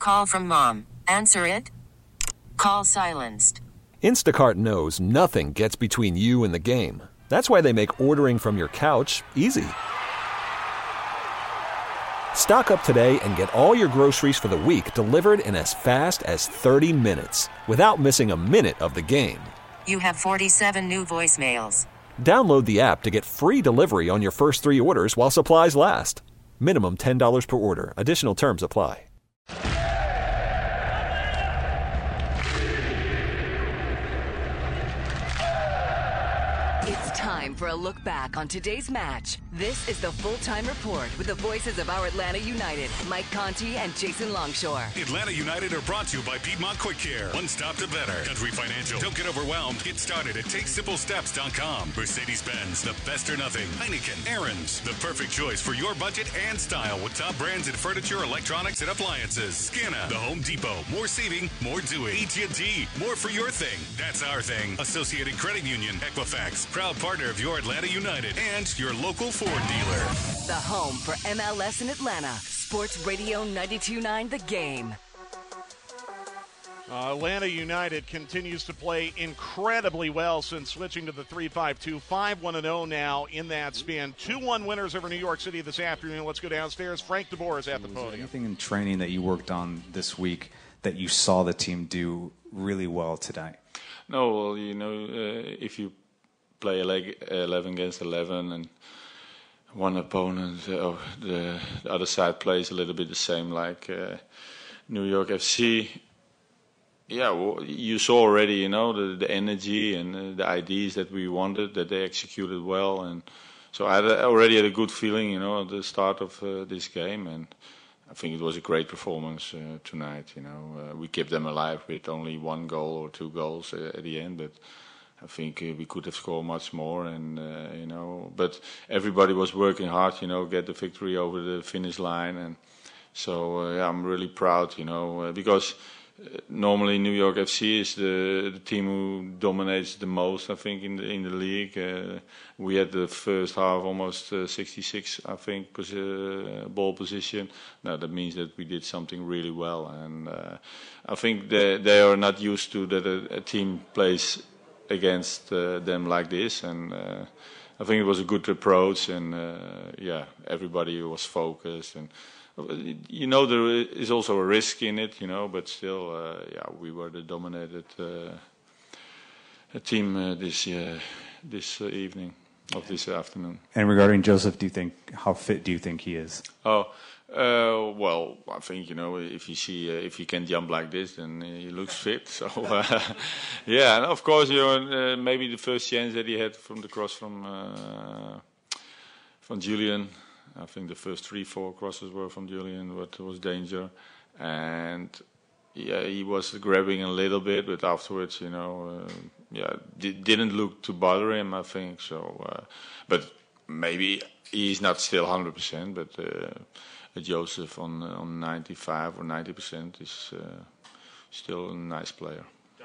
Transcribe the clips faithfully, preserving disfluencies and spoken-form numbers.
Call from mom. Answer it. Call silenced. Instacart knows nothing gets between you and the game. That's why they make ordering from your couch easy. Stock up today and get all your groceries for the week delivered in as fast as thirty minutes without missing a minute of the game. You have forty-seven new voicemails. Download the app to get free delivery on your first three orders while supplies last. Minimum ten dollars per order. Additional terms apply. It's time for a look back on today's match. This is the Full-Time Report with the voices of our Atlanta United, Mike Conti and Jason Longshore. Atlanta United are brought to you by Piedmont Quick Care. One stop to better. Country Financial. Don't get overwhelmed. Get started at take simple steps dot com. Mercedes-Benz, the best or nothing. Heineken, Aaron's, the perfect choice for your budget and style with top brands in furniture, electronics, and appliances. Scanna, the Home Depot. More saving, more doing. A T and T, more for your thing. That's our thing. Associated Credit Union, Equifax, proud partner of your Atlanta United and your local Ford dealer. The home for M L S in Atlanta. Sports Radio ninety-two point nine The Game. Uh, Atlanta United continues to play incredibly well since switching to the three five two. five one and oh now in that span. two one winners over New York City this afternoon. Let's go downstairs. Frank DeBoer is at the podium. Anything in training that you worked on this week that you saw the team do really well tonight? No, well, you know, uh, if you play eleven against eleven and one opponent, uh, the, the other side plays a little bit the same like uh, New York F C. Yeah, well, you saw already, you know, the, the energy and uh, the ideas that we wanted, that they executed well. And so I had a, already had a good feeling, you know, at the start of uh, this game. And I think it was a great performance uh, tonight, you know. Uh, we kept them alive with only one goal or two goals uh, at the end, but I think uh, we could have scored much more, and uh, you know. But everybody was working hard, you know, get the victory over the finish line, and so uh, yeah, I'm really proud, you know, uh, because uh, normally New York F C is the, the team who dominates the most, I think, in the in the league. Uh, we had the first half almost uh, sixty-six, I think, pos- uh, ball position. Now that means that we did something really well, and uh, I think they they are not used to that a, a team plays against uh, them like this, and uh, I think it was a good approach, and uh, yeah, everybody was focused, and you know there is also a risk in it, you know, but still, uh, yeah, we were the dominated uh, team uh, this uh, this uh, evening of this afternoon. And regarding Joseph, do you think how fit do you think he is? Oh. Uh, well, I think, you know, if you see uh, if he can jump like this, then uh, he looks fit. So, uh, yeah, and of course, you know, uh, maybe the first chance that he had from the cross from uh, from Julian. I think the first three, four crosses were from Julian, but it was danger. And yeah, he was grabbing a little bit, but afterwards, you know, uh, yeah, d- didn't look to bother him, I think. So, uh, but maybe he's not still one hundred percent, but. Uh, Joseph on uh, on ninety-five or ninety percent is uh, still a nice player.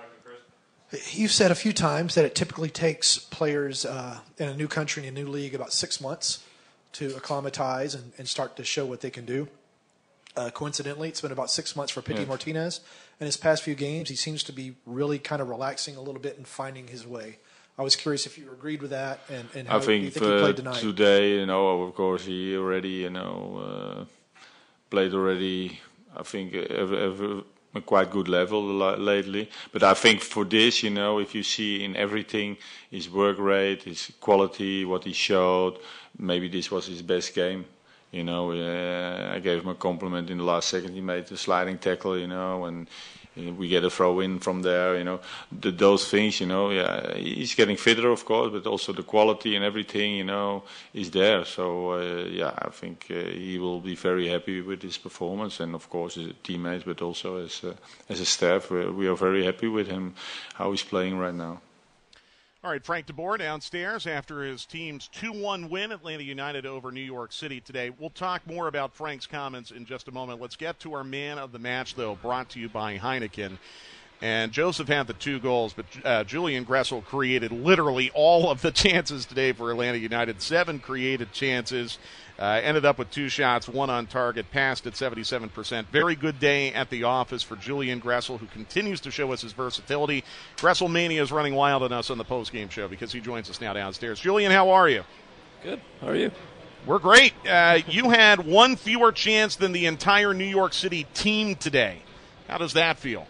You've said a few times that it typically takes players uh, in a new country, in a new league, about six months to acclimatize and, and start to show what they can do. Uh, coincidentally, it's been about six months for Pity yeah. Martinez. In his past few games, he seems to be really kind of relaxing a little bit and finding his way. I was curious if you agreed with that, and, and how I think, do you think he played tonight? Today, you know, of course, he already, you know, uh, played already, I think, ever, ever a quite good level lately. But I think for this, you know, if you see in everything, his work rate, his quality, what he showed, maybe this was his best game. You know, uh, I gave him a compliment in the last second. He made the sliding tackle, you know, and we get a throw in from there, you know. The, those things, you know, yeah, he's getting fitter, of course, but also the quality and everything, you know, is there. So, uh, yeah, I think uh, he will be very happy with his performance, and of course, as teammates, but also as uh, as a staff, we we are very happy with him, how he's playing right now. All right, Frank DeBoer downstairs after his team's two one win, Atlanta United over New York City today. We'll talk more about Frank's comments in just a moment. Let's get to our man of the match, though, brought to you by Heineken. And Joseph had the two goals, but uh, Julian Gressel created literally all of the chances today for Atlanta United. Seven created chances. Uh, ended up with two shots, one on target, passed at seventy-seven percent. Very good day at the office for Julian Gressel, who continues to show us his versatility. Gressel Mania is running wild on us on the postgame show because he joins us now downstairs. Julian, how are you? Good. How are you? We're great. Uh, you had one fewer chance than the entire New York City team today. How does that feel?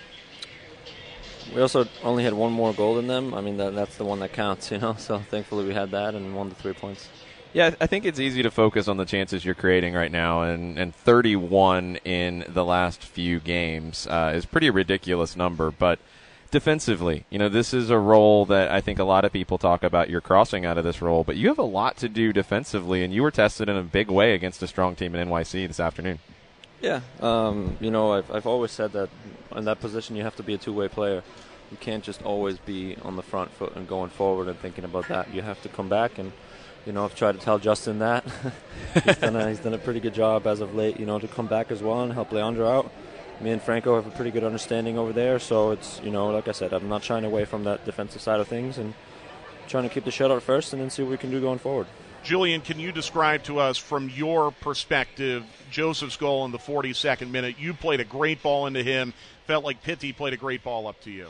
We also only had one more goal than them. I mean, that, that's the one that counts, you know. So thankfully we had that and won the three points. Yeah, I think it's easy to focus on the chances you're creating right now, and, and thirty-one in the last few games uh, is a pretty ridiculous number. But defensively, you know, this is a role that I think a lot of people talk about. You're crossing out of this role, but you have a lot to do defensively, and you were tested in a big way against a strong team in N Y C this afternoon. Yeah, um, you know, I've, I've always said that in that position you have to be a two-way player. You can't just always be on the front foot and going forward and thinking about that. You have to come back and, you know, I've tried to tell Justin that. he's, done a, he's done a pretty good job as of late, you know, to come back as well and help Leandro out. Me and Franco have a pretty good understanding over there, so it's, you know, like I said, I'm not shying away from that defensive side of things and trying to keep the shutout first and then see what we can do going forward. Julian, can you describe to us from your perspective Joseph's goal in the forty-second minute? You played a great ball into him. Felt like Pitti played a great ball up to you.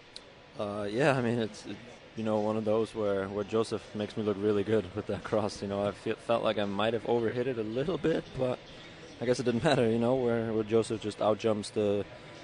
Uh, yeah, I mean, it's, it, you know, one of those where, where Joseph makes me look really good with that cross. You know, I feel, felt like I might have overhit it a little bit, but I guess it didn't matter, you know, where, where Joseph just outjumps the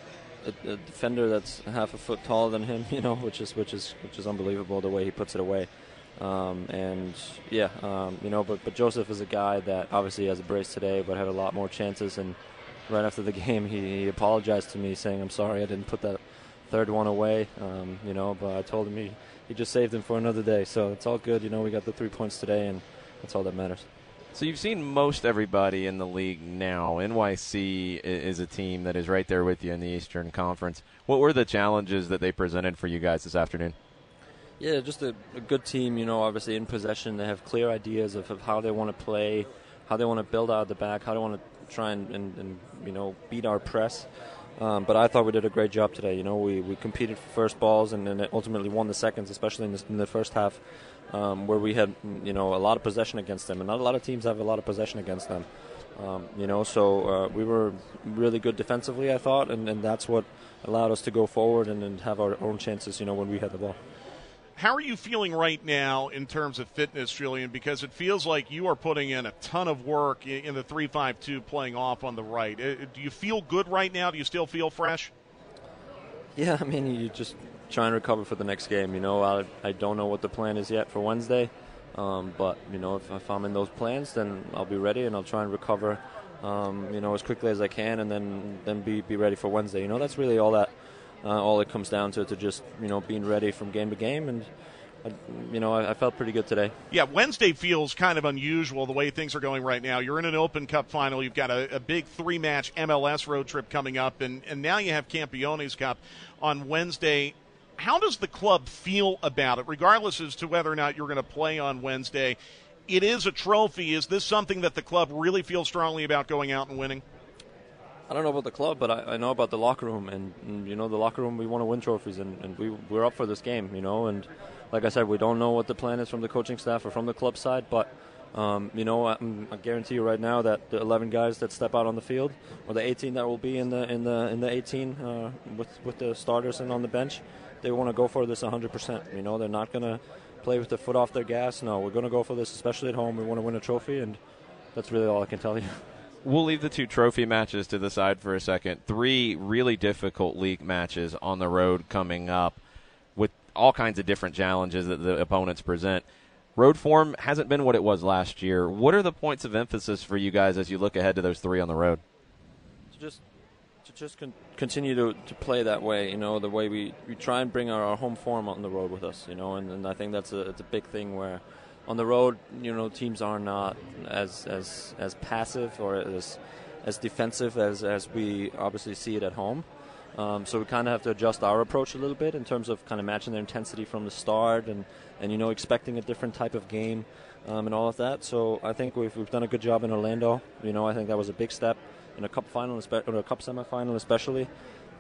a, a defender that's half a foot taller than him, you know, which is which is which is unbelievable the way he puts it away. Um, and yeah, um, you know, but but Joseph is a guy that obviously has a brace today, but had a lot more chances. And right after the game, he, he apologized to me, saying, "I'm sorry, I didn't put that third one away." Um, you know, but I told him he he just saved him for another day, so it's all good. You know, we got the three points today, and that's all that matters. So you've seen most everybody in the league now. N Y C is a team that is right there with you in the Eastern Conference. What were the challenges that they presented for you guys this afternoon? Yeah, just a, a good team, you know, obviously in possession. They have clear ideas of, of how they want to play, how they want to build out the back, how they want to try and, and, and you know, beat our press. Um, but I thought we did a great job today. You know, we, we competed for first balls and then ultimately won the seconds, especially in, this, in the first half, um, where we had, you know, a lot of possession against them. And not a lot of teams have a lot of possession against them. Um, you know, so uh, we were really good defensively, I thought, and, and that's what allowed us to go forward and, and have our own chances, you know, when we had the ball. How are you feeling right now in terms of fitness, Julian? Because it feels like you are putting in a ton of work in the three five two playing off on the right. Do you feel good right now? Do you still feel fresh? Yeah, I mean, you just try and recover for the next game. You know, I, I don't know what the plan is yet for Wednesday. Um, but, you know, if, if I'm in those plans, then I'll be ready and I'll try and recover, um, you know, as quickly as I can and then, then be, be ready for Wednesday. You know, that's really all that Uh, all it comes down to, to just, you know, being ready from game to game. And, I, you know, I, I felt pretty good today. Yeah, Wednesday feels kind of unusual the way things are going right now. You're in an Open Cup final. You've got a, a big three-match M L S road trip coming up, and, and now you have Campione's Cup on Wednesday. How does the club feel about it, regardless as to whether or not you're going to play on Wednesday? It is a trophy. Is this something that the club really feels strongly about going out and winning? I don't know about the club, but I, I know about the locker room. And, and, you know, the locker room, we want to win trophies, and, and we, we're up for this game, you know. And like I said, we don't know what the plan is from the coaching staff or from the club side, but, um, you know, I, I guarantee you right now that the eleven guys that step out on the field, or the eighteen that will be in the in the, in the eighteen uh, with, with the starters and on the bench, they want to go for this one hundred percent. You know, they're not going to play with their foot off their gas. No, we're going to go for this, especially at home. We want to win a trophy, and that's really all I can tell you. We'll leave the two trophy matches to the side for a second. Three really difficult league matches on the road coming up with all kinds of different challenges that the opponents present. Road form hasn't been what it was last year. What are the points of emphasis for you guys as you look ahead to those three on the road? To just to just con- continue to, to play that way, you know, the way we, we try and bring our, our home form on the road with us, you know, and, and I think that's a, it's a big thing where on the road, you know, teams are not as as as passive or as as defensive as, as we obviously see it at home. Um, so we kind of have to adjust our approach a little bit in terms of kind of matching their intensity from the start and, and you know, expecting a different type of game um, and all of that. So I think we've we've done a good job in Orlando. You know, I think that was a big step in a cup final, or a cup semifinal especially.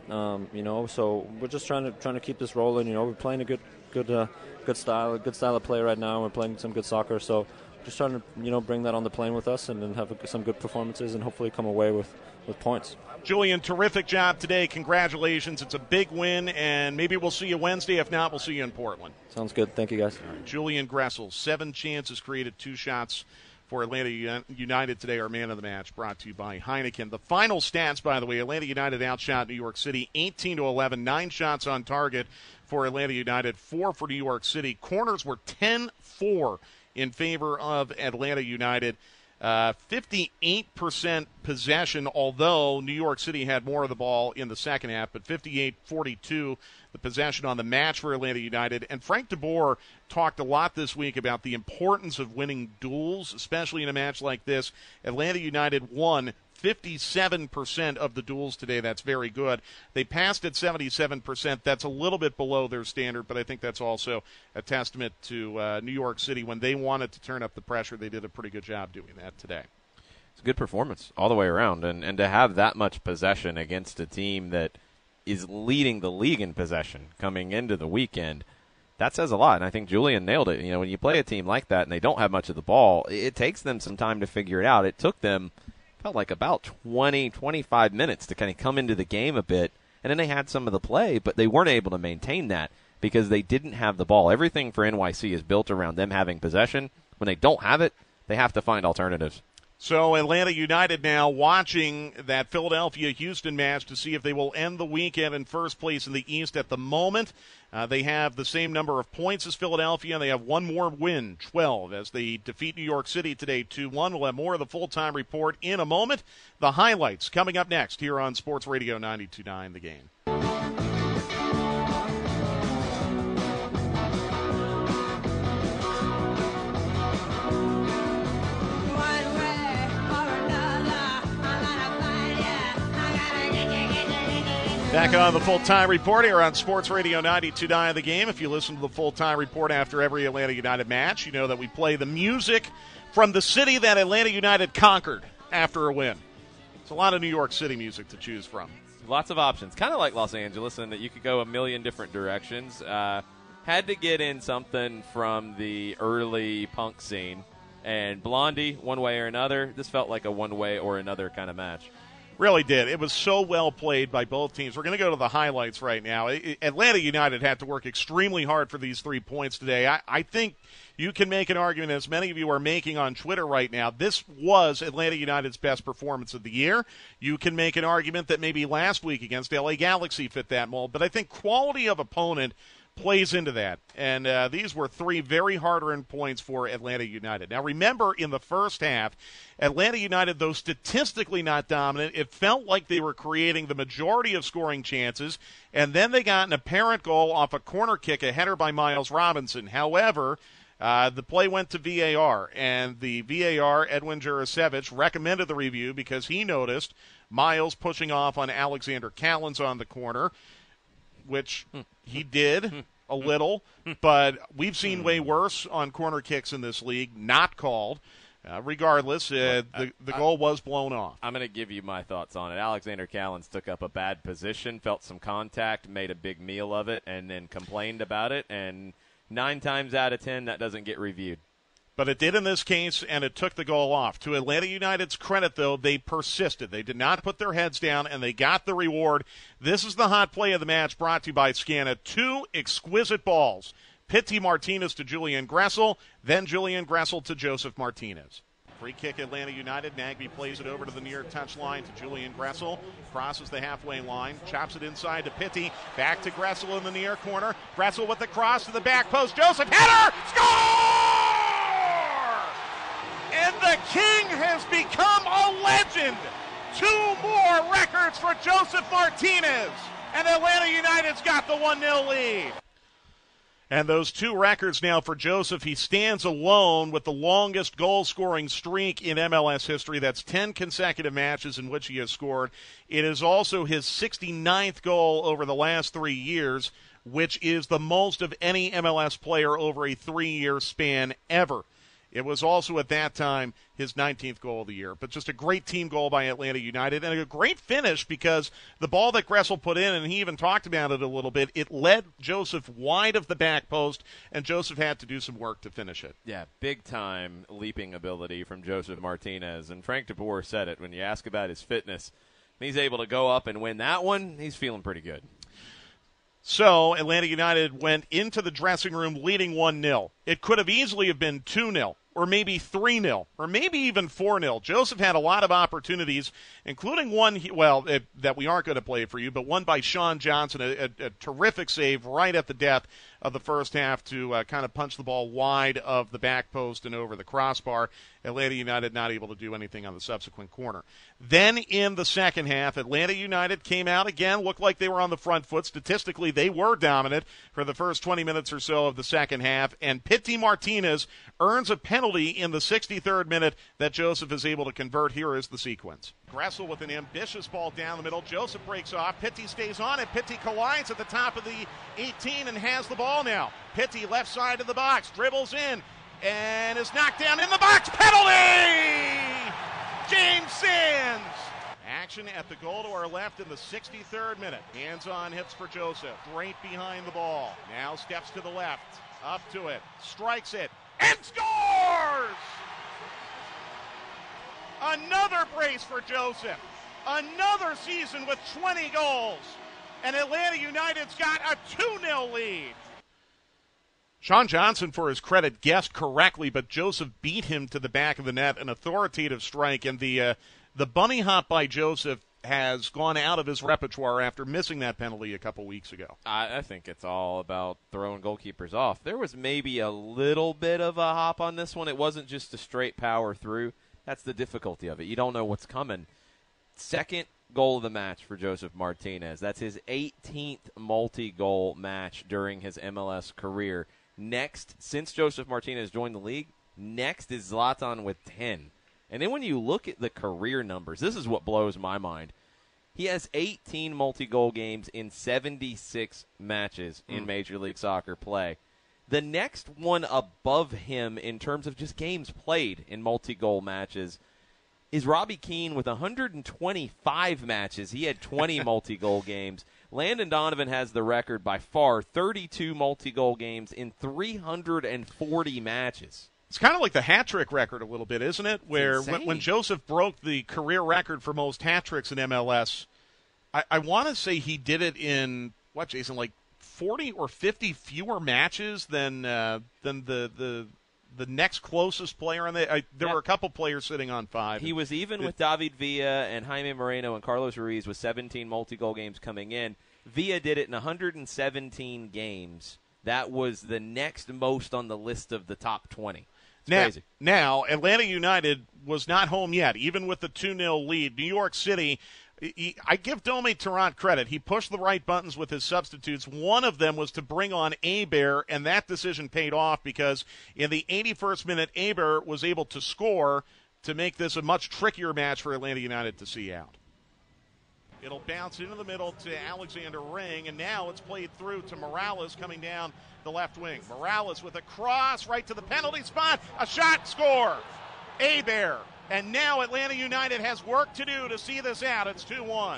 Um, you know, so we're just trying to trying to keep this rolling. You know, we're playing a good good uh, good style, a good style of play right now. We're playing some good soccer, so just trying to you know bring that on the plane with us and then have a, some good performances and hopefully come away with, with points. Julian, terrific job today. Congratulations. It's a big win, and maybe we'll see you Wednesday. If not, we'll see you in Portland. Sounds good. Thank you, guys. Right. Julian Gressel, seven chances created, two shots for Atlanta United today. Our man of the match, brought to you by Heineken. The final stats, by the way, Atlanta United outshot New York City eighteen to eleven, nine shots on target for Atlanta United, four for New York City. Corners were ten four in favor of Atlanta United. Uh, fifty-eight percent possession, although New York City had more of the ball in the second half, but fifty-eight forty-two the possession on the match for Atlanta United. And Frank DeBoer talked a lot this week about the importance of winning duels, especially in a match like this. Atlanta United won fifty-seven percent of the duels today. That's very good. They passed at seventy-seven percent. That's a little bit below their standard, but I think that's also a testament to uh, New York City. When they wanted to turn up the pressure, they did a pretty good job doing that today. It's a good performance all the way around, and, and to have that much possession against a team that is leading the league in possession coming into the weekend, that says a lot, and I think Julian nailed it. You know, when you play a team like that and they don't have much of the ball, it takes them some time to figure it out. It took them felt like about twenty, twenty-five minutes to kind of come into the game a bit, and then they had some of the play, but they weren't able to maintain that because they didn't have the ball. Everything for N Y C is built around them having possession. When they don't have it, they have to find alternatives. So Atlanta United now watching that Philadelphia-Houston match to see if they will end the weekend in first place in the East. At the moment, uh, they have the same number of points as Philadelphia, and they have one more win, twelve, as they defeat New York City today two one. We'll have more of the full-time report in a moment. The highlights coming up next here on Sports Radio ninety-two point nine The Game. Back on the full-time report here on Sports Radio ninety-two point nine The Game. If you listen to the full-time report after every Atlanta United match, you know that we play the music from the city that Atlanta United conquered after a win. It's a lot of New York City music to choose from. Lots of options. Kind of like Los Angeles in that you could go a million different directions. Uh, had to get in something from the early punk scene. And Blondie, one way or another, this felt like a one way or another kind of match. Really did. It was so well played by both teams. We're going to go to the highlights right now. Atlanta United had to work extremely hard for these three points today. I, I think you can make an argument, as many of you are making on Twitter right now, this was Atlanta United's best performance of the year. You can make an argument that maybe last week against L A Galaxy fit that mold, but I think quality of opponent plays into that. And uh, these were three very hard-earned points for Atlanta United. Now, remember, in the first half, Atlanta United, though statistically not dominant, it felt like they were creating the majority of scoring chances, and then they got an apparent goal off a corner kick, a header by Miles Robinson. However, uh, the play went to V A R, and the V A R, Edwin Jurasevich, recommended the review because he noticed Miles pushing off on Alexander Callens on the corner, which he did a little, but we've seen way worse on corner kicks in this league, not called. Uh, regardless, uh, the, the goal was blown off. I'm going to give you my thoughts on it. Alexander Callens took up a bad position, felt some contact, made a big meal of it, and then complained about it, and nine times out of ten, that doesn't get reviewed. But it did in this case, and it took the goal off. To Atlanta United's credit, though, they persisted. They did not put their heads down, and they got the reward. This is the hot play of the match, brought to you by Scana. Two exquisite balls. Pity Martinez to Julian Gressel, then Julian Gressel to Joseph Martinez. Free kick, Atlanta United. Nagbe plays it over to the near touchline to Julian Gressel. Crosses the halfway line. Chops it inside to Pitti. Back to Gressel in the near corner. Gressel with the cross to the back post. Joseph, header! Score! And the King has become a legend. Two more records for Joseph Martinez. And Atlanta United's got the one nil lead. And those two records now for Joseph. He stands alone with the longest goal-scoring streak in M L S history. That's ten consecutive matches in which he has scored. It is also his sixty-ninth goal over the last three years, which is the most of any M L S player over a three-year span ever. It was also at that time his nineteenth goal of the year. But just a great team goal by Atlanta United and a great finish because the ball that Gressel put in, and he even talked about it a little bit, it led Joseph wide of the back post, and Joseph had to do some work to finish it. Yeah, big-time leaping ability from Joseph Martinez. And Frank DeBoer said it when you ask about his fitness. He's able to go up and win that one. He's feeling pretty good. So Atlanta United went into the dressing room leading one nil. It could have easily have been two nil. Or maybe three nil, or maybe even four nil. Joseph had a lot of opportunities, including one, well, it, that we aren't going to play for you, but one by Sean Johnson, a, a, a terrific save right at the death of the first half to uh, kind of punch the ball wide of the back post and over the crossbar. Atlanta United not able to do anything on the subsequent corner. Then in the second half, Atlanta United came out again, looked like they were on the front foot. Statistically, they were dominant for the first twenty minutes or so of the second half, and Pity Martinez earns a penalty in the sixty-third minute that Joseph is able to convert. Here is the sequence. Gressel with an ambitious ball down the middle. Joseph breaks off. Pity stays on it. Pity collides at the top of the eighteen and has the ball now. Pity left side of the box, dribbles in, and is knocked down in the box. Penalty! James Sands. Action at the goal to our left in the sixty-third minute. Hands-on hits for Joseph. Right behind the ball. Now steps to the left. Up to it. Strikes it. And scores! Another brace for Joseph. Another season with twenty goals. And Atlanta United's got a two nil lead. Sean Johnson, for his credit, guessed correctly, but Joseph beat him to the back of the net, an authoritative strike, and the uh, the bunny hop by Joseph has gone out of his repertoire after missing that penalty a couple weeks ago. I, I think it's all about throwing goalkeepers off. There was maybe a little bit of a hop on this one. It wasn't just a straight power through. That's the difficulty of it. You don't know what's coming. Second goal of the match for Joseph Martinez. That's his eighteenth multi-goal match during his M L S career. Next, since Joseph Martinez joined the league, next is Zlatan with ten. And then when you look at the career numbers, this is what blows my mind. He has eighteen multi-goal games in seventy-six matches in mm. Major League Soccer play. The next one above him in terms of just games played in multi-goal matches is Robbie Keane with one hundred twenty-five matches. He had twenty multi-goal games. Landon Donovan has the record by far, thirty-two multi-goal games in three hundred forty matches. It's kind of like the hat-trick record a little bit, isn't it? Where when, when Joseph broke the career record for most hat-tricks in M L S, I, I want to say he did it in, what, Jason, like forty or fifty fewer matches than uh, than the, the the next closest player on the. I, there yeah. were a couple players sitting on five. He was even it, with David Villa and Jaime Moreno and Carlos Ruiz with seventeen multi-goal games coming in. Villa did it in one hundred seventeen games. That was the next most on the list of the top twenty. It's now, crazy. Now, Atlanta United was not home yet, even with the two nil lead. New York City, he, I give Dome Tarrant credit. He pushed the right buttons with his substitutes. One of them was to bring on Hebert, and that decision paid off because in the eighty-first minute, Hebert was able to score to make this a much trickier match for Atlanta United to see out. It'll bounce into the middle to Alexander Ring, and now it's played through to Morales coming down the left wing. Morales with a cross right to the penalty spot. A shot, score. Hebert. And now Atlanta United has work to do to see this out. It's two one.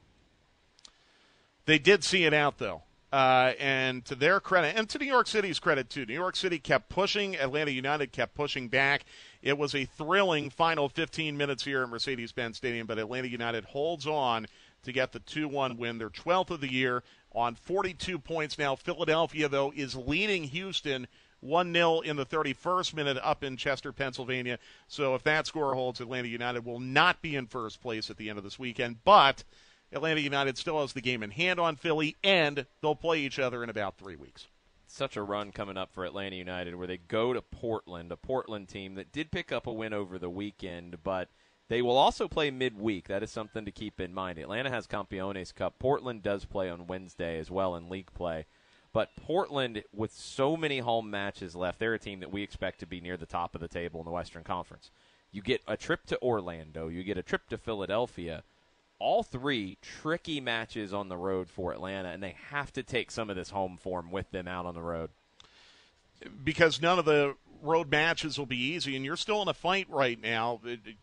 They did see it out, though. Uh, and to their credit, and to New York City's credit, too. New York City kept pushing. Atlanta United kept pushing back. It was a thrilling final fifteen minutes here at Mercedes-Benz Stadium, but Atlanta United holds on to get the two one win, their twelfth of the year, on forty-two points now. Philadelphia, though, is leading Houston one nil in the thirty-first minute up in Chester, Pennsylvania. So if that score holds, Atlanta United will not be in first place at the end of this weekend. But Atlanta United still has the game in hand on Philly, and they'll play each other in about three weeks. Such a run coming up for Atlanta United where they go to Portland, a Portland team that did pick up a win over the weekend, but they will also play midweek. That is something to keep in mind. Atlanta has Campeones Cup. Portland does play on Wednesday as well in league play. But Portland, with so many home matches left, they're a team that we expect to be near the top of the table in the Western Conference. You get a trip to Orlando. You get a trip to Philadelphia. All three tricky matches on the road for Atlanta, and they have to take some of this home form with them out on the road. Because none of the road matches will be easy, and you're still in a fight right now.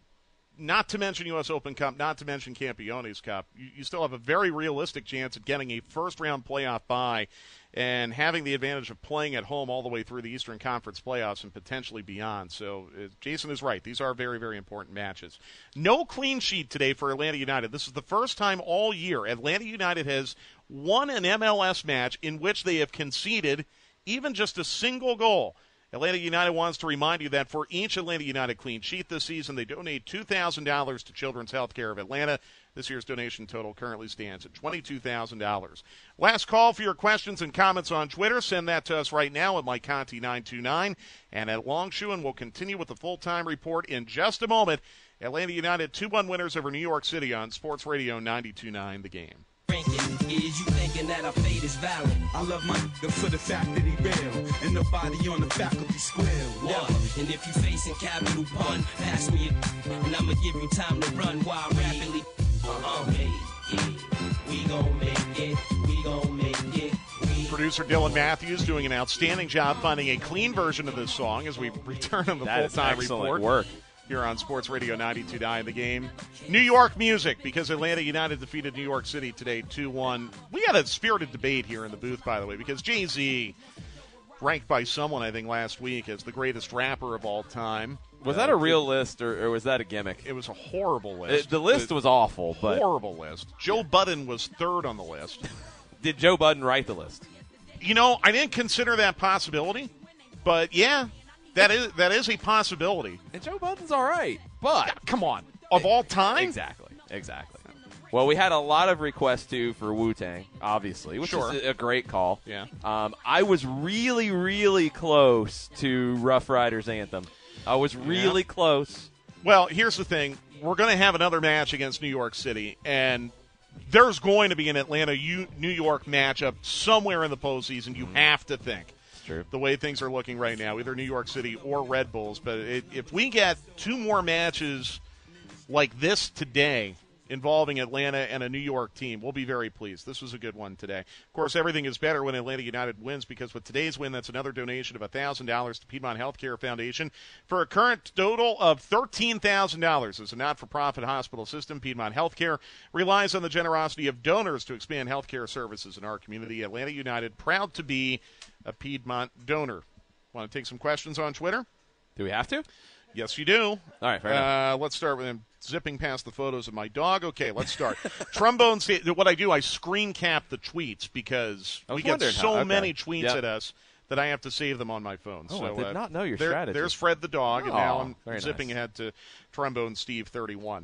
Not to mention U S Open Cup, not to mention Campeones Cup. You, you still have a very realistic chance at getting a first-round playoff bye and having the advantage of playing at home all the way through the Eastern Conference playoffs and potentially beyond. So uh, Jason is right. These are very, very important matches. No clean sheet today for Atlanta United. This is the first time all year Atlanta United has won an M L S match in which they have conceded even just a single goal. Atlanta United wants to remind you that for each Atlanta United clean sheet this season, they donate two thousand dollars to Children's Healthcare of Atlanta. This year's donation total currently stands at twenty-two thousand dollars. Last call for your questions and comments on Twitter. Send that to us right now at Mike Conti nine two nine and at Longshoe, and we'll continue with the full-time report in just a moment. Atlanta United two one winners over New York City on Sports Radio ninety-two point nine The Game. Is you thinking that our fate is valid? I love my nigga for the fact that he real, and nobody on the faculty squeal. Never. And if you facing capital pun, pass me a, and I'ma give you time to run while rapidly. Uh-uh, yeah, we gon' make it, we gon' make it. Producer Dylan Matthews doing an outstanding job finding a clean version of this song as we return on the that full-time is excellent report. Work. Here on Sports Radio ninety-two point nine The Game. New York music, because Atlanta United defeated New York City today two one. We had a spirited debate here in the booth, by the way, because Jay-Z, ranked by someone, I think, last week as the greatest rapper of all time. Was that a real list, or, or was that a gimmick? It was a horrible list. It, the list it, was awful, but horrible list. Joe Budden was third on the list. Did Joe Budden write the list? You know, I didn't consider that possibility, but yeah. That is that is a possibility. And Joe Budden's all right, but yeah, come on, of all time, exactly, exactly. Well, we had a lot of requests too for Wu-Tang, obviously, which sure. is a great call. Yeah, um, I was really, really close to Rough Riders Anthem. I was really yeah. close. Well, here's the thing: we're going to have another match against New York City, and there's going to be an Atlanta New York matchup somewhere in the postseason. You mm-hmm. have to think. True. The way things are looking right now, either New York City or Red Bulls. But it, if we get two more matches like this today involving Atlanta and a New York team, we'll be very pleased. This was a good one today. Of course, everything is better when Atlanta United wins, because with today's win, that's another donation of one thousand dollars to Piedmont Healthcare Foundation for a current total of thirteen thousand dollars. As a not-for-profit hospital system, Piedmont Healthcare relies on the generosity of donors to expand healthcare services in our community. Atlanta United, proud to be a Piedmont donor. Want to take some questions on Twitter? Do we have to? Yes, you do. All right, fair uh, enough. Let's start with him zipping past the photos of my dog. Okay, let's start. Trombone, what I do, I screen cap the tweets because we get so how, okay. many tweets yep. at us that I have to save them on my phone. Oh, so, I did uh, not know your there, strategy. There's Fred the dog, oh, and now I'm zipping nice. ahead to Trombone Steve thirty-one.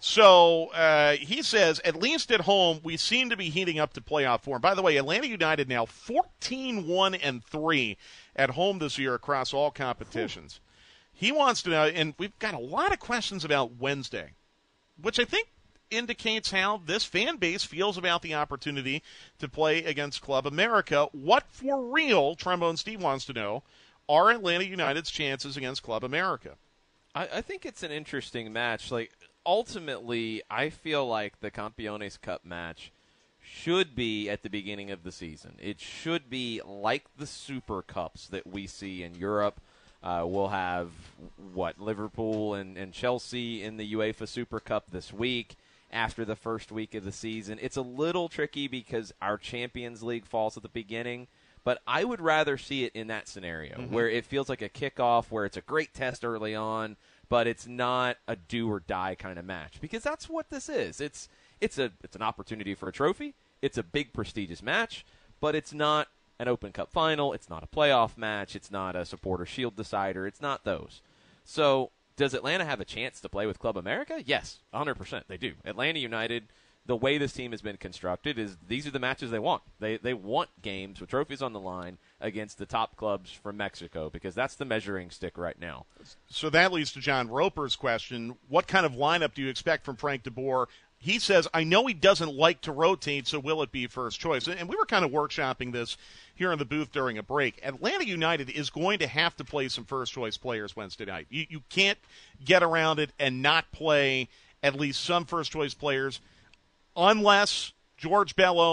So uh, he says, at least at home, we seem to be heating up to playoff form. By the way, Atlanta United now fourteen one and three at home this year across all competitions. Ooh. He wants to know, and we've got a lot of questions about Wednesday, which I think indicates how this fan base feels about the opportunity to play against Club America. What for real, Trombone Steve wants to know, are Atlanta United's chances against Club America? I, I think it's an interesting match. Like, ultimately, I feel like the Campeones Cup match should be at the beginning of the season. It should be like the Super Cups that we see in Europe. Uh, we'll have, what, Liverpool and, and Chelsea in the UEFA Super Cup this week after the first week of the season. It's a little tricky because our Champions League falls at the beginning, but I would rather see it in that scenario mm-hmm. where it feels like a kickoff, where it's a great test early on, but it's not a do-or-die kind of match, because that's what this is. It's it's a it's an opportunity for a trophy. It's a big, prestigious match, but it's not an Open Cup final. It's not a playoff match. It's not a Supporter Shield decider. It's not those. So does Atlanta have a chance to play with Club America? Yes, one hundred percent they do. Atlanta United, the way this team has been constructed, is these are the matches they want. They they want games with trophies on the line against the top clubs from Mexico, because that's the measuring stick right now. So that leads to John Roper's question. What kind of lineup do you expect from Frank DeBoer? He says, I know he doesn't like to rotate, so will it be first choice? And we were kind of workshopping this here in the booth during a break. Atlanta United is going to have to play some first-choice players Wednesday night. You, you can't get around it and not play at least some first-choice players unless George Bello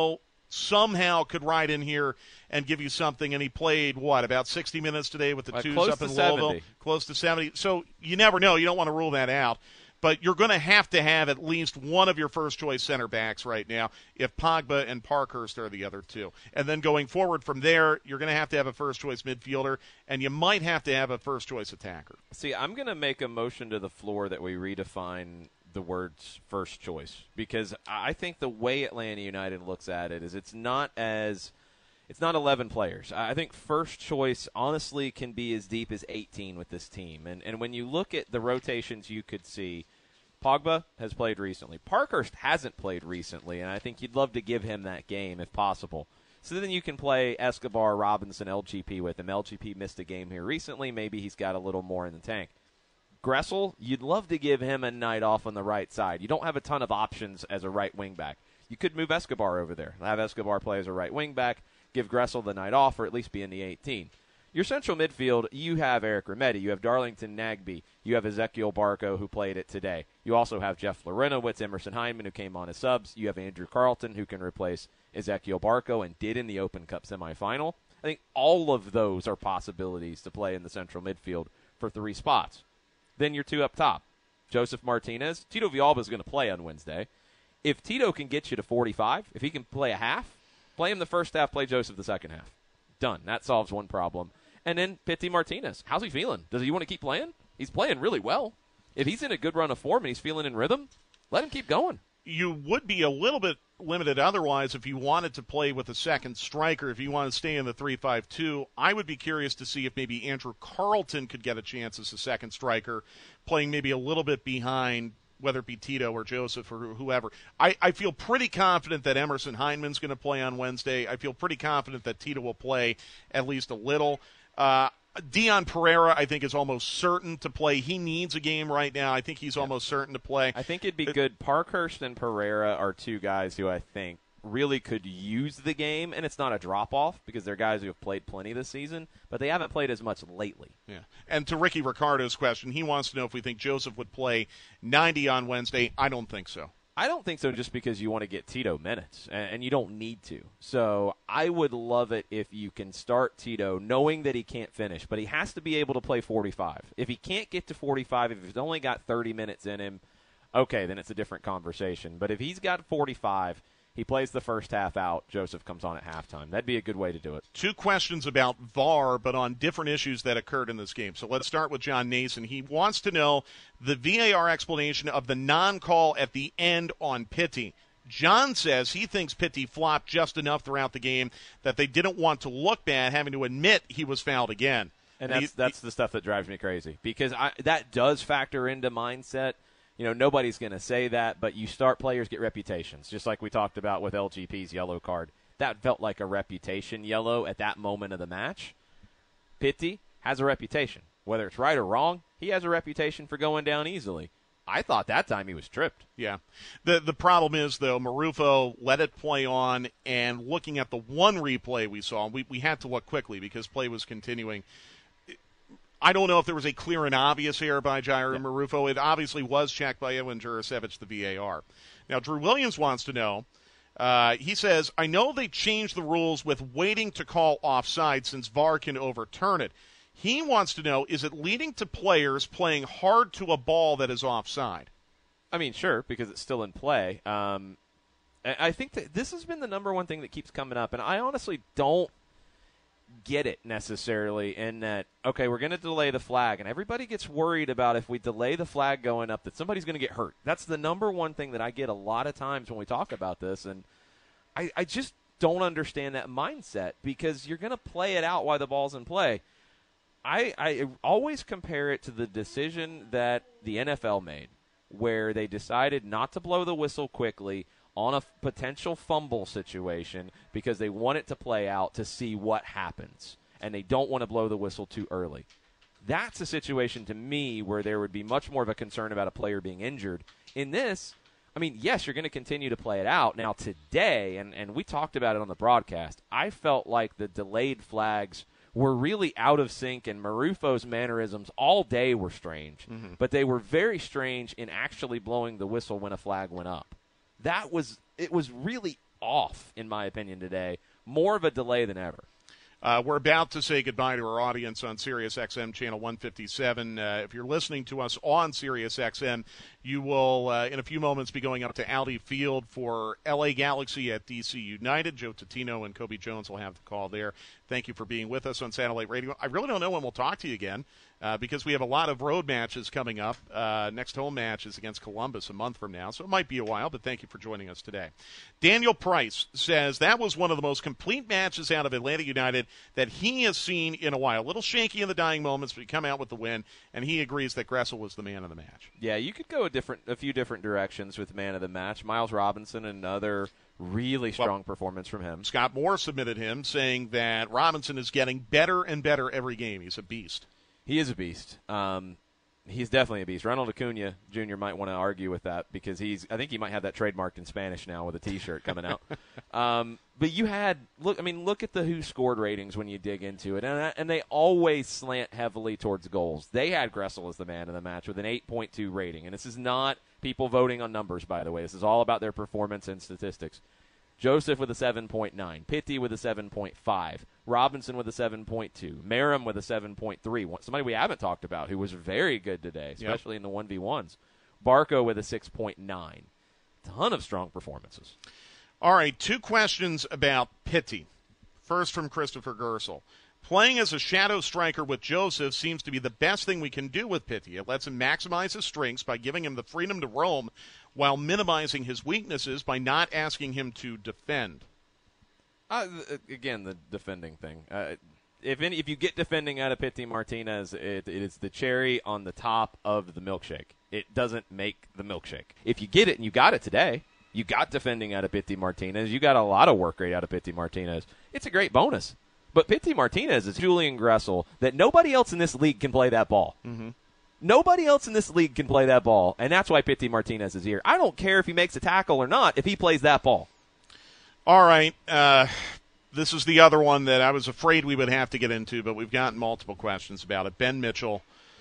somehow could ride in here and give you something, and he played, what, about sixty minutes today with the like twos close up in to Louisville? seventy. Close to seventy. So you never know. You don't want to rule that out. But you're going to have to have at least one of your first-choice center backs right now if Pogba and Parkhurst are the other two. And then going forward from there, you're going to have to have a first-choice midfielder, and you might have to have a first-choice attacker. See, I'm going to make a motion to the floor that we redefine the words first choice, because I think the way Atlanta United looks at it is it's not as it's not eleven players. I think first choice honestly can be as deep as eighteen with this team. And and when you look at the rotations you could see, Pogba has played recently. Parkhurst hasn't played recently, and I think you'd love to give him that game if possible. So then you can play Escobar, Robinson, L G P with him. L G P missed a game here recently. Maybe he's got a little more in the tank. Gressel, you'd love to give him a night off on the right side. You don't have a ton of options as a right wing back. You could move Escobar over there, have Escobar play as a right wing back, give Gressel the night off, or at least be in the eighteen. Your central midfield, you have Eric Remedi, you have Darlington Nagbe, you have Ezekiel Barco, who played it today. You also have Jeff Lorenowitz, Emerson Hyndman, who came on as subs. You have Andrew Carlton, who can replace Ezekiel Barco and did in the Open Cup semifinal. I think all of those are possibilities to play in the central midfield for three spots. Then your two up top, Joseph Martinez. Tito Villalba is going to play on Wednesday. If Tito can get you to forty-five, if he can play a half, play him the first half, play Joseph the second half. Done. That solves one problem. And then Pity Martinez. How's he feeling? Does he want to keep playing? He's playing really well. If he's in a good run of form and he's feeling in rhythm, let him keep going. You would be a little bit limited otherwise if you wanted to play with a second striker, if you want to stay in the three five two. I would be curious to see if maybe Andrew Carlton could get a chance as a second striker, playing maybe a little bit behind, whether it be Tito or Joseph or whoever. I, I feel pretty confident that Emerson Hyndman's going to play on Wednesday. I feel pretty confident that Tito will play at least a little. Uh, Dion Pereira, I think, is almost certain to play. He needs a game right now. I think he's yeah. almost certain to play. I think it'd be it, good. Parkhurst and Pereira are two guys who I think really could use the game, and it's not a drop-off because they're guys who have played plenty this season, but they haven't played as much lately. Yeah. And to Ricky Ricardo's question, he wants to know if we think Joseph would play ninety on Wednesday. I don't think so. I don't think so, just because you want to get Tito minutes, and you don't need to. So I would love it if you can start Tito knowing that he can't finish, but he has to be able to play forty-five. If he can't get to forty-five, if he's only got thirty minutes in him, okay, then it's a different conversation. But if he's got forty-five, he plays the first half out, Joseph comes on at halftime. That'd be a good way to do it. Two questions about V A R, but on different issues that occurred in this game. So let's start with John Nason. He wants to know the V A R explanation of the non-call at the end on Pity. John says he thinks Pity flopped just enough throughout the game that they didn't want to look bad, having to admit he was fouled again. And, and that's, he, that's the stuff that drives me crazy, because I, that does factor into mindset. You know, nobody's going to say that, but you start players get reputations, just like we talked about with L G P's yellow card. That felt like a reputation yellow at that moment of the match. Pity has a reputation. Whether it's right or wrong, he has a reputation for going down easily. I thought that time he was tripped. Yeah. The the problem is, though, Marufo let it play on, and looking at the one replay we saw, we, we had to look quickly because play was continuing. I don't know if there was a clear and obvious error by Jair yeah. Marufo. It obviously was checked by Edwin Jurasevich, the V A R. Now, Drew Williams wants to know, uh, he says, I know they changed the rules with waiting to call offside since V A R can overturn it. He wants to know, is it leading to players playing hard to a ball that is offside? I mean, sure, because it's still in play. Um, I think that this has been the number one thing that keeps coming up, and I honestly don't get it necessarily in that, okay, we're going to delay the flag, and everybody gets worried about if we delay the flag going up that somebody's going to get hurt. That's the number one thing that I get a lot of times when we talk about this, and I, I just don't understand that mindset, because you're going to play it out while the ball's in play. I, I always compare it to the decision that the N F L made, where they decided not to blow the whistle quickly on a potential fumble situation because they want it to play out to see what happens, and they don't want to blow the whistle too early. That's a situation to me where there would be much more of a concern about a player being injured. In this, I mean, yes, you're going to continue to play it out. Now, today, and, and we talked about it on the broadcast, I felt like the delayed flags were really out of sync, and Marufo's mannerisms all day were strange, mm-hmm. but they were very strange in actually blowing the whistle when a flag went up. That was, it was really off, in my opinion, today. More of a delay than ever. Uh, we're about to say goodbye to our audience on Sirius X M channel one fifty-seven. Uh, if you're listening to us on Sirius X M, you will, uh, in a few moments, be going up to Audi Field for L A Galaxy at D C United. Joe Tatino and Kobe Jones will have the call there. Thank you for being with us on Satellite Radio. I really don't know when we'll talk to you again uh, because we have a lot of road matches coming up. Uh, next home match is against Columbus a month from now, so it might be a while, but thank you for joining us today. Daniel Price says that was one of the most complete matches out of Atlanta United that he has seen in a while. A little shaky in the dying moments, but he come out with the win, and he agrees that Gressel was the man of the match. Yeah, you could go a different, a few different directions with man of the match. Miles Robinson, another really strong well, performance from him. Scott Moore submitted him, saying that Robinson is getting better and better every game. He's a beast. He is a beast. Um, he's definitely a beast. Ronald Acuna Junior might want to argue with that because he's. I think he might have that trademarked in Spanish now with a T-shirt coming out. Um, but you had look. I mean, look at the who scored ratings when you dig into it, and and they always slant heavily towards goals. They had Gressel as the man of the match with an eight point two rating, and this is not people voting on numbers, by the way. This is all about their performance and statistics. Joseph with a seven point nine, Pitti with a seven point five, Robinson with a seven point two, Merrim with a seven point three, somebody we haven't talked about who was very good today, especially yep. in the one v ones. Barco with a six point nine. Ton of strong performances. All right, two questions about Pitti. First from Christopher Gersel. Playing as a shadow striker with Joseph seems to be the best thing we can do with Pitti. It lets him maximize his strengths by giving him the freedom to roam while minimizing his weaknesses by not asking him to defend. Uh, again, the defending thing. Uh, if any, if you get defending out of Pitti Martinez, it, it is the cherry on the top of the milkshake. It doesn't make the milkshake. If you get it, and you got it today, you got defending out of Pitti Martinez, you got a lot of work rate out of Pitti Martinez. It's a great bonus. But Pitti Martinez is Julian Gressel that nobody else in this league can play that ball. Mm-hmm. Nobody else in this league can play that ball, and that's why Pitti Martinez is here. I don't care if he makes a tackle or not if he plays that ball. All right. Uh, this is the other one that I was afraid we would have to get into, but we've gotten multiple questions about it. Ben Mitchell,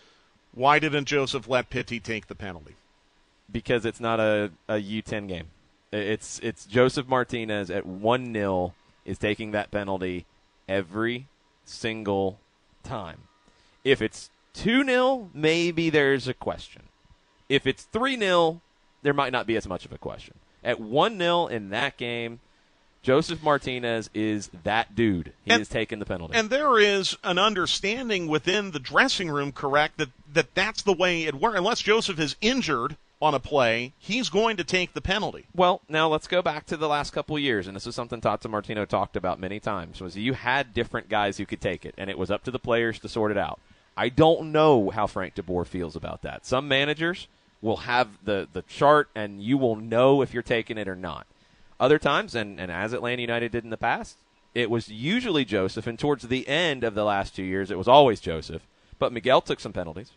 why didn't Joseph let Pitti take the penalty? Because it's not a, a U ten game. It's, it's Joseph Martinez at one nil is taking that penalty every single time. If it's two nil, maybe there's a question. If it's three nil, there might not be as much of a question. At one nil in that game, Joseph Martinez is that dude. He and, is taking the penalty. And there is an understanding within the dressing room, correct, that, that that's the way it works. Unless Joseph is injured on a play, he's going to take the penalty. Well, now let's go back to the last couple of years, and this is something Tata Martino talked about many times, was you had different guys who could take it, and it was up to the players to sort it out. I don't know how Frank DeBoer feels about that. Some managers will have the, the chart, and you will know if you're taking it or not. Other times, and, and as Atlanta United did in the past, it was usually Joseph, and towards the end of the last two years, it was always Joseph. But Miguel took some penalties.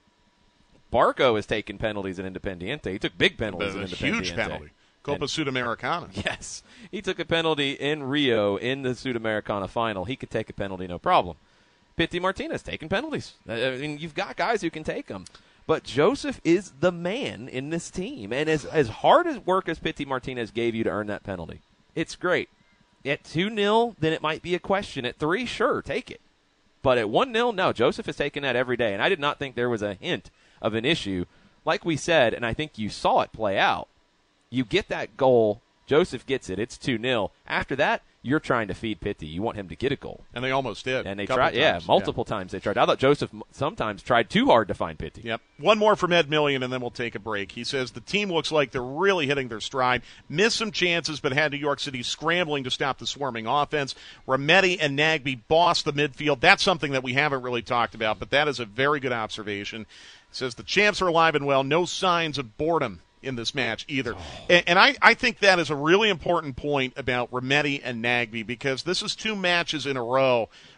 Barco has taken penalties at Independiente. He took big penalties at Independiente. Huge penalty. Copa and, Sudamericana. Yes. He took a penalty in Rio in the Sudamericana final. He could take a penalty, no problem. Pitti Martinez taking penalties. I mean, you've got guys who can take them. But Joseph is the man in this team. And as, as hard as work as Pitti Martinez gave you to earn that penalty, it's great. At two nil, then it might be a question. At three, sure, take it. But at one nil, no, Joseph is taking that every day. And I did not think there was a hint of an issue. Like we said, and I think you saw it play out, you get that goal, Joseph gets it, it's two nil. After that, you're trying to feed Pitti. You want him to get a goal. And they almost did. And they tried, yeah, multiple yeah. times they tried. I thought Joseph sometimes tried too hard to find Pitti. Yep. One more from Ed Million, and then we'll take a break. He says the team looks like they're really hitting their stride. Missed some chances, but had New York City scrambling to stop the swarming offense. Rametti and Nagbe bossed the midfield. That's something that we haven't really talked about, but that is a very good observation. He says the champs are alive and well. No signs of boredom in this match either. Oh. And, and I, I think that is a really important point about Rametti and Nagbe, because this is two matches in a row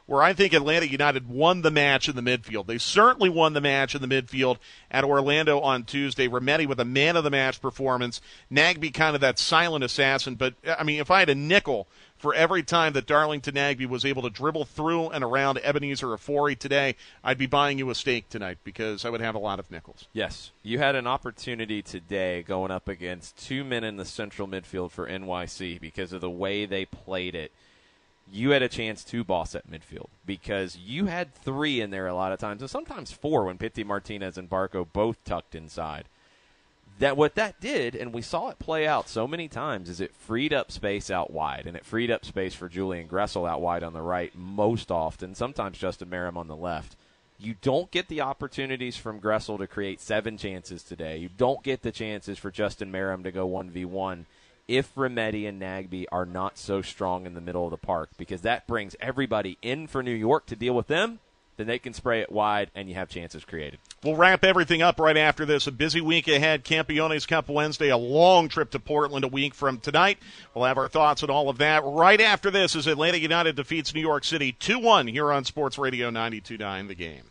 where I think Atlanta United won the match in the midfield. They certainly won the match in the midfield at Orlando on Tuesday. Remedi with a man-of-the-match performance. Nagbe kind of that silent assassin. But, I mean, if I had a nickel for every time that Darlington Nagbe was able to dribble through and around Ebenezer Afori today, I'd be buying you a steak tonight because I would have a lot of nickels. Yes. You had an opportunity today going up against two men in the central midfield for N Y C because of the way they played it. You had a chance to boss at midfield because you had three in there a lot of times, and sometimes four when Pity Martinez and Barco both tucked inside. That what that did, and we saw it play out so many times, is it freed up space out wide, and it freed up space for Julian Gressel out wide on the right most often, sometimes Justin Merrim on the left. You don't get the opportunities from Gressel to create seven chances today. You don't get the chances for Justin Merrim to go one v one if Remedi and Nagbe are not so strong in the middle of the park, because that brings everybody in for New York to deal with them. Then they can spray it wide, and you have chances created. We'll wrap everything up right after this. A busy week ahead. Campeones Cup Wednesday, a long trip to Portland a week from tonight. We'll have our thoughts on all of that right after this as Atlanta United defeats New York City two one here on Sports Radio ninety-two point nine The Game.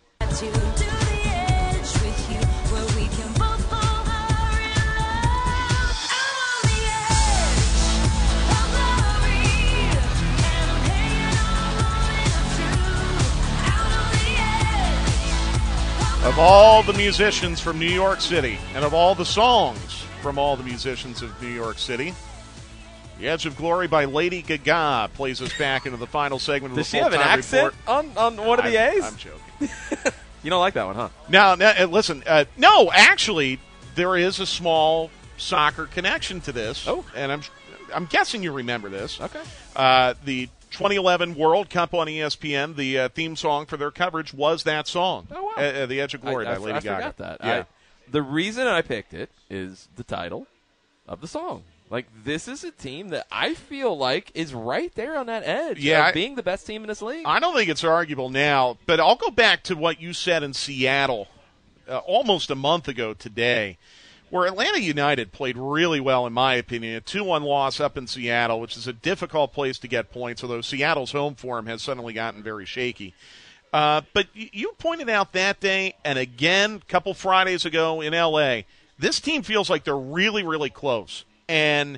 Of all the musicians from New York City, and of all the songs from all the musicians of New York City, The Edge of Glory by Lady Gaga plays us back into the final segment of Does the she have an accent report. on, on one of the I'm, A's? I'm joking. You don't like that one, huh? Now, now listen, uh, no, actually, there is a small soccer connection to this. Oh. And I'm, I'm guessing you remember this. Okay. Uh, the twenty eleven World Cup on E S P N, the uh, theme song for their coverage was that song. Oh, wow. Uh, The Edge of Glory I, by I, Lady I Gaga. forgot that. Yeah. I, the reason I picked it is the title of the song. Like, this is a team that I feel like is right there on that edge Yeah, of I- being the best team in this league. I don't think it's arguable now, but I'll go back to what you said in Seattle uh, almost a month ago today, where Atlanta United played really well, in my opinion. A two one loss up in Seattle, which is a difficult place to get points, although Seattle's home form has suddenly gotten very shaky. Uh, but y- you pointed out that day, and again, a couple Fridays ago in L A, this team feels like they're really, really close. And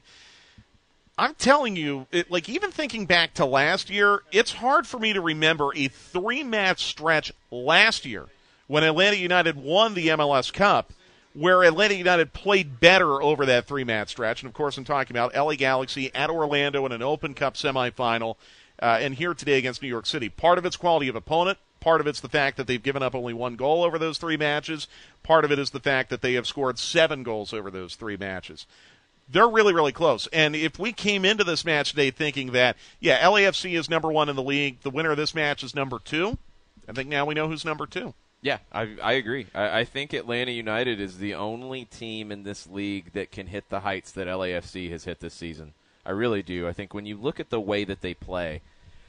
I'm telling you, it, like even thinking back to last year, it's hard for me to remember a three-match stretch last year when Atlanta United won the M L S Cup where Atlanta United played better over that three-match stretch. And, of course, I'm talking about L A Galaxy at Orlando in an Open Cup semifinal, uh, and here today against New York City. Part of it's quality of opponent. Part of it's the fact that they've given up only one goal over those three matches. Part of it is the fact that they have scored seven goals over those three matches. They're really, really close. And if we came into this match today thinking that, yeah, L A F C is number one in the league, the winner of this match is number two, I think now we know who's number two. Yeah, I, I agree. I, I think Atlanta United is the only team in this league that can hit the heights that L A F C has hit this season. I really do. I think when you look at the way that they play,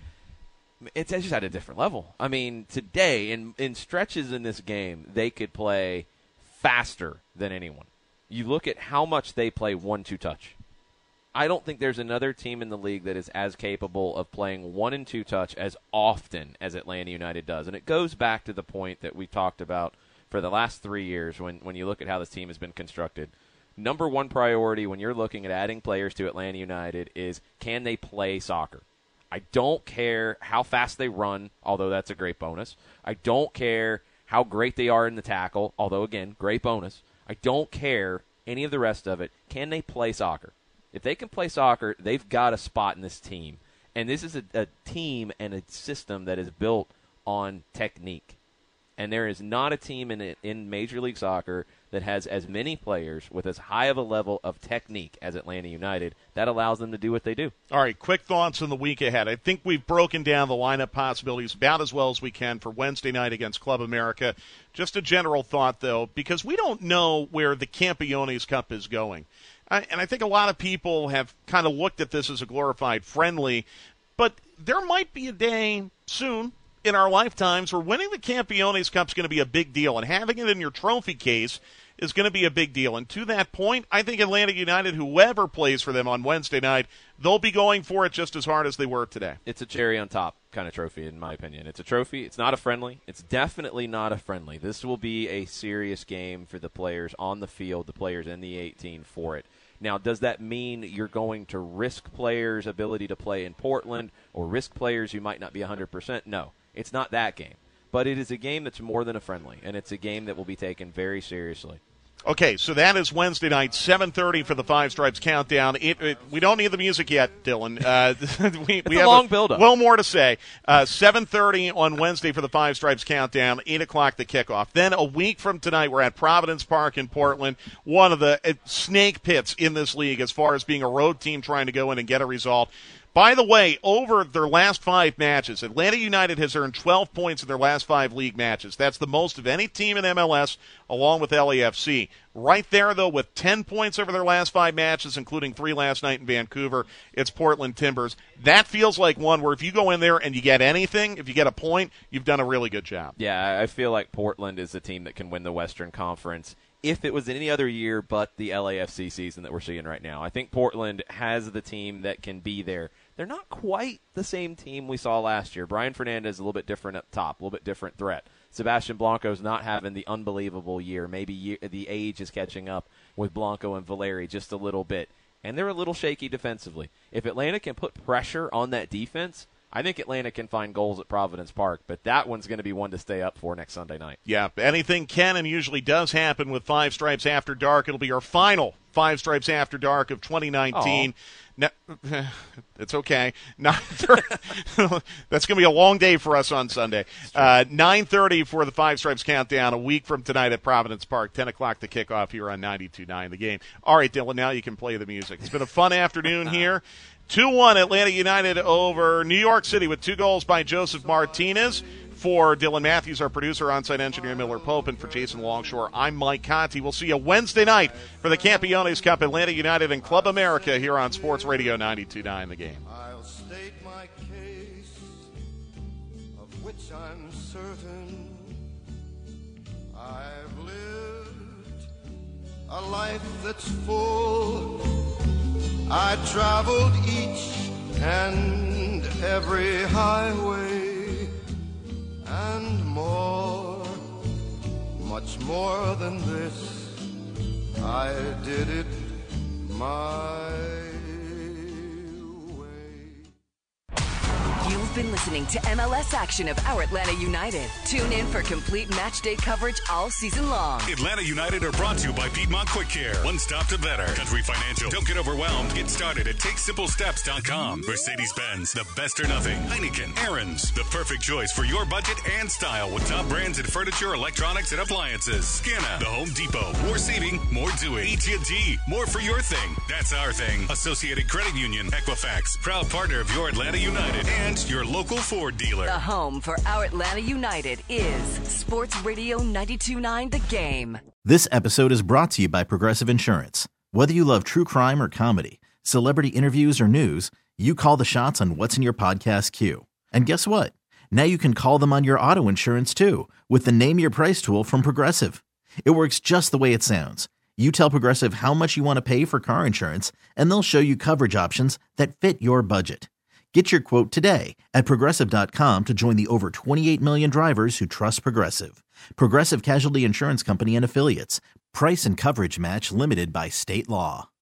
it's just at a different level. I mean, today, in, in stretches in this game, they could play faster than anyone. You look at how much they play one-two touch. I don't think there's another team in the league that is as capable of playing one and two touch as often as Atlanta United does. And it goes back to the point that we talked about for the last three years when, when you look at how this team has been constructed. Number one priority when you're looking at adding players to Atlanta United is, can they play soccer? I don't care how fast they run, although that's a great bonus. I don't care how great they are in the tackle, although, again, great bonus. I don't care any of the rest of it. Can they play soccer? If they can play soccer, they've got a spot in this team. And this is a, a team and a system that is built on technique. And there is not a team in in Major League Soccer that has as many players with as high of a level of technique as Atlanta United. That allows them to do what they do. All right, quick thoughts on the week ahead. I think we've broken down the lineup possibilities about as well as we can for Wednesday night against Club America. Just a general thought, though, because we don't know where the Campeones Cup is going. I, and I think a lot of people have kind of looked at this as a glorified friendly, but there might be a day soon in our lifetimes where winning the Campeones Cup is going to be a big deal, and having it in your trophy case is going to be a big deal. And to that point, I think Atlanta United, whoever plays for them on Wednesday night, they'll be going for it just as hard as they were today. It's a cherry on top kind of trophy, in my opinion. It's a trophy. It's not a friendly. It's definitely not a friendly. This will be a serious game for the players on the field, the players in the eighteen for it. Now, does that mean you're going to risk players' ability to play in Portland or risk players who might not be one hundred percent? No, it's not that game. But it is a game that's more than a friendly, and it's a game that will be taken very seriously. Okay, so that is Wednesday night, seven thirty for the Five Stripes Countdown. It, it, we don't need the music yet, Dylan. Uh, we it's we a have long a build-up. Well, more to say. Uh, seven thirty on Wednesday for the Five Stripes Countdown, eight o'clock the kickoff. Then a week from tonight, we're at Providence Park in Portland, one of the uh, snake pits in this league as far as being a road team trying to go in and get a result. By the way, over their last five matches, Atlanta United has earned twelve points in their last five league matches. That's the most of any team in M L S, along with L A F C. Right there, though, with ten points over their last five matches, including three last night in Vancouver, it's Portland Timbers. That feels like one where if you go in there and you get anything, if you get a point, you've done a really good job. Yeah, I feel like Portland is the team that can win the Western Conference if it was any other year but the L A F C season that we're seeing right now. I think Portland has the team that can be there. They're not quite the same team we saw last year. Brian Fernandez is a little bit different up top, a little bit different threat. Sebastian Blanco's not having the unbelievable year. Maybe year, the age is catching up with Blanco and Valeri just a little bit. And they're a little shaky defensively. If Atlanta can put pressure on that defense, I think Atlanta can find goals at Providence Park, but that one's going to be one to stay up for next Sunday night. Yeah, anything can and usually does happen with Five Stripes After Dark. It'll be our final Five Stripes After Dark of twenty nineteen. No, it's okay. Not that's going to be a long day for us on Sunday. Uh, nine thirty for the Five Stripes Countdown, a week from tonight at Providence Park. ten o'clock the kickoff here on ninety-two point nine The Game. All right, Dylan, now you can play the music. It's been a fun afternoon here. two one Atlanta United over New York City with two goals by Joseph Martinez. For Dylan Matthews, our producer, on-site engineer Miller Pope, and for Jason Longshore, I'm Mike Conti. We'll see you Wednesday night for the Campeones Cup, Atlanta United and Club America here on Sports Radio ninety-two point nine The Game. I'll state my case, of which I'm certain. I've lived a life that's full. I traveled each and every highway. And more, much more than this, I did it my You've been listening to M L S action of our Atlanta United. Tune in for complete match day coverage all season long. Atlanta United are brought to you by Piedmont Quick Care. One stop to better. Country Financial. Don't get overwhelmed. Get started at take simple steps dot com. Mercedes-Benz. The best or nothing. Heineken. Aaron's. The perfect choice for your budget and style with top brands in furniture, electronics, and appliances. Scanna. The Home Depot. More saving, more doing. A T and T. More for your thing. That's our thing. Associated Credit Union. Equifax. Proud partner of your Atlanta United. And your local Ford dealer. The home for our Atlanta United is Sports Radio ninety-two point nine The Game. This episode is brought to you by Progressive Insurance. Whether you love true crime or comedy, celebrity interviews or news, you call the shots on what's in your podcast queue. And guess what? Now you can call them on your auto insurance too with the Name Your Price tool from Progressive. It works just the way it sounds. You tell Progressive how much you want to pay for car insurance, and they'll show you coverage options that fit your budget. Get your quote today at Progressive dot com to join the over twenty-eight million drivers who trust Progressive. Progressive Casualty Insurance Company and Affiliates. Price and coverage match limited by state law.